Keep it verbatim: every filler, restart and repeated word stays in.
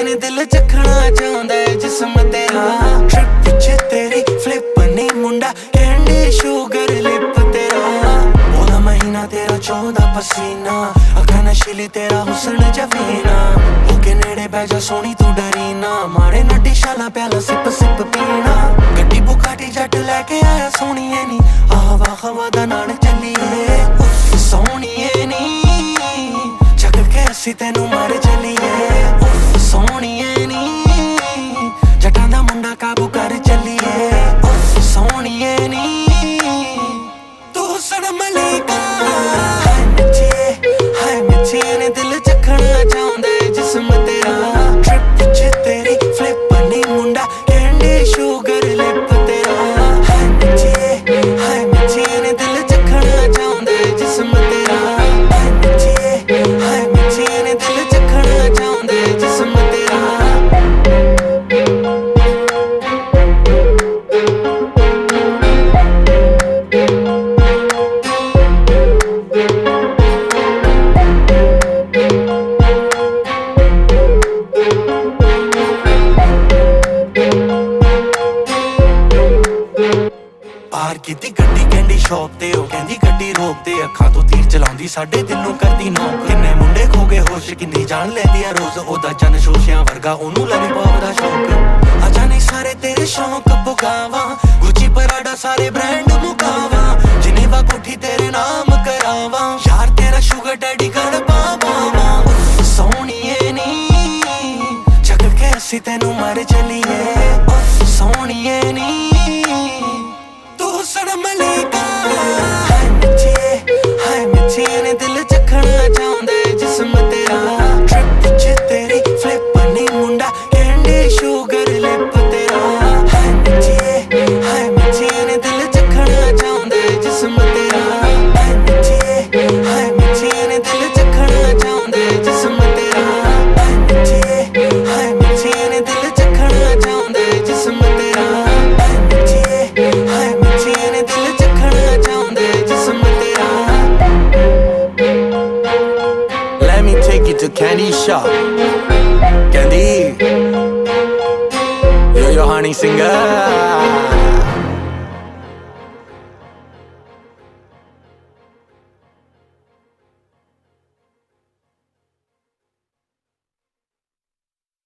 ਨੇ ਦਿਲ ਚੱਖਣਾ ਚਾਹੁੰਦਾ ਜਿਸਮ ਤੇਰਾ ਟ੍ਰਿਪ ਚ ਤੇਰੀ ਫਲਿੱਪ ਨੀ ਮੁੰਡਾ ਕੈਂਡੀ ਸ਼ੂਗਰ ਲਿਪ ਤੇਰਾ ਉਹਦਾ ਮਹੀਨਾ ਤੇਰਾ ਚੌਂਦਾ ਪਸੀਨਾ ਅੱਖਾਂ ਨਸ਼ੀਲੀ ਤੇਰਾ ਹੁਸਨ ਜਫੀਨਾ ਹੋ ਕੇ ਨੇੜੇ ਬਹਿ ਜਾ ਸੋਹਣੀ ਤੂੰ ਡਰੀ ਨਾ ਮਾਰੇ ਨਾ ਟਿਸ਼ਾਲਾ ਪਿਆਲਾ ਸਿਪ ਸਿਪ ਪੀਣਾ ਗੱਡੀ ਬੁਕਾਟੀ ਜੱਟ ਲੈ ਕੇ ਆਇਆ ਸੋਹਣੀਏ ਨੀ ਆਹ ਵਾਹ ਹਵਾ ਦਾ ਨਾਲ ਚੱਲੀਏ ਉਫ ਸੋਹਣੀਏ ਨੀ ਚੱਕ ਕੇ ਅਸੀਂ ਤੈਨੂੰ ਮਾਰ ਚੱਲੀਏ ਉਫ ਸੋਹਣੀਏ ਨੀ ਜੱਟਾਂ ਦਾ ਮੁੰਡਾ ਕਾਬੂ ਕਰ ਚੱਲੀਏ ਉਫ ਸੋਹਣੀਏ ਨੀ ਤੂੰ ਹੁਸਨ ਮਲਿਕਾ ਹਾਏ ਮਿੱਠੀਏ ਹਾਏ ਮਿੱਠੀਏ ਨੇ ਦਿਲ ਚੱਖਣਾ ਚਾਹੁੰਦਾ ਜਿਸਮ ਤੇਰਾ ਟ੍ਰਿਪ ਚ ਤੇਰੀ ਫਲਿੱਪ ਨੀ ਮੁੰਡਾ ਕੈਂਡੀ ਸ਼ੂਗਰ ਲਿਪ ਤੇਰਾ ਹਾਏ ਮਿੱਠੀਏ ਹਾਏ ਮਿੱਠੀਏ ਨੇ ਦਿਲ ਚੱਖਣਾ ਚਾਹੁੰਦਾ ਜਿਸਮ ਤੇਰਾ ਹਾਏ ਮਿੱਠੀਏ ਹਾਏ ਮਿੱਠੀਏ ਨੇ ਦਿਲ ਚੱਖਣਾ ਚਾਹੁੰਦਾ ਜਿਸਮ ਤੇਰਾ ਪਾਰ ਕੀਤੀ ਗੱਡੀ ਕੈਂਡੀ ਸ਼ੌਪ ਤੇ ਉਹ ਕਹਿੰਦੀ ਗੱਡੀ ਰੋਕ ਤੇ ਅੱਖਾਂ ਤੋਂ ਤੀਰ ਚਲਾਉਂਦੀ ਸਾਡੇ ਦਿਲ ਨੂੰ ਕਰਦੀ ਨੋਕ ਕਿੰਨੇ ਮੁੰਡੇ ਖੋ ਗਏ ਹੋਸ਼ ਕਿੰਨੀ ਜਾਣ ਲੈਂਦੀ ਆ ਰੋਜ਼ ਉਹਦਾ ਚੰਨ ਸ਼ੋਸ਼ਿਆਂ ਵਰਗਾ ਉਹਨੂੰ ਲੋਲੀਪੌਪ ਦਾ ਸ਼ੌਕ ਆ ਜਾਣੇ ਸਾਰੇ ਤੇਰੇ ਸ਼ੌਕ ਪੁਗਾਵਾਂ ਗੁੱਚੀ ਪਰਾਡਾ ਸਾਰੇ ਬ੍ਰਾਂਡ ਮੁਕਾਵਾਂ ਜਿਨੇਵਾ ਕੋਠੀ ਤੇਰੇ ਨਾਮ ਕਰਾਵਾਂ ਯਾਰ ਤੇਰਾ ਸ਼ੂਗਰ ਡੈਡੀ ਕਰ ਪਾਵਾਂ ਉਫ ਸੋਹਣੀਏ ਨੀ ਚੱਕ ਕੇ ਅਸੀਂ ਤੈਨੂੰ ਮਾਰ ਚੱਲੀਏ ਉਫ ਸੋਹਣੀਏ ਨੀ ਹੁਸਨ ਮਲਿਕਾ ਹਾਏ ਮਿੱਠੀਏ ਹਾਏ ਮਿੱਠੀਏ ਨੇ ਦਿਲ ਚੱਖਣਾ ਚਾਹੁੰਦਾ ਜਿਸਮ ਤੇਰਾ ਟ੍ਰਿਪ ਚ ਤੇਰੀ ਫਲਿੱਪ ਨੀ ਮੁੰਡਾ ਕੈਂਡੀ ਸ਼ੂਗਰ ਲਿਪ ਤੇਰਾ ਹਾਏ ਮਿੱਠੀਏ ਹਾਏ ਮਿੱਠੀਏ ਨੇ ਦਿਲ ਚੱਖਣਾ ਚਾਹੁੰਦਾ ਜਿਸਮ ਤੇਰਾ ਹਾਏ ਮਿੱਠੀਏ ਹਾਏ ਮਿੱਠੀਏ ਨੇ ਦਿਲ ਚੱਖਣਾ ਚਾਹੁੰਦਾ ਜਿਸਮ ਤੇਰਾ ਹਾਏ ਮਿੱਠੀਏ ਹਾਏ ਮਿੱਠੀਏ ਨੇ ਦਿਲ ਚੱਖਣਾ ਚਾਹੁੰਦਾ ਜਿਸਮ ਤੇਰਾ ਹਾਏ ਮਿੱਠੀਏ ਹਾਏ ਮਿੱਠੀਏ ਨੇ ਦਿਲ ਚੱਖਣਾ ਚਾਹੁੰਦਾ ਜਿਸਮ ਤੇਰਾ Let me take you to candy shop Candy You're your honey singer